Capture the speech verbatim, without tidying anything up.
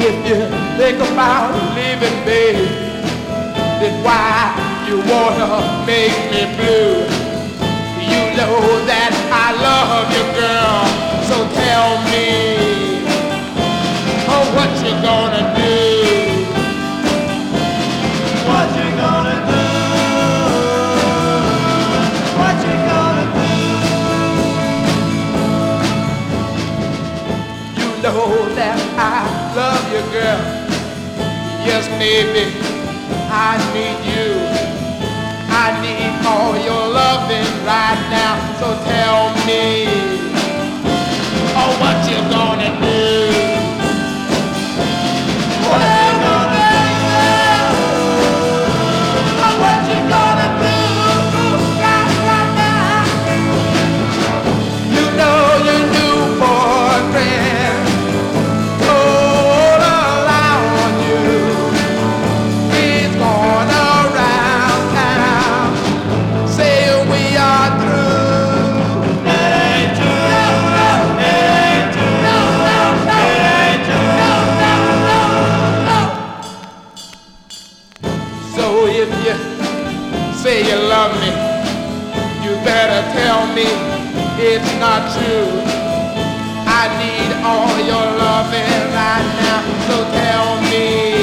if you think about leaving, babe, then why you wanna make me blue? You know that I love you, girl, so tell me, oh, what you gonna do? What you gonna do? What you gonna do? You know that I love you, girl. Yes, baby, I need you. I need all your loving right now. So tell me, oh, what you gonna do? What you gonna do? Oh, what you gonna do right, right now? You know your new boyfriend told a lie on you. He's going around town saying we are through. That ain't true. No, no, It ain't true. no, no, no, It ain't true. no, no, no, no. So if you say you love me, you better tell me it's not true. I need all your loving right now, so tell me.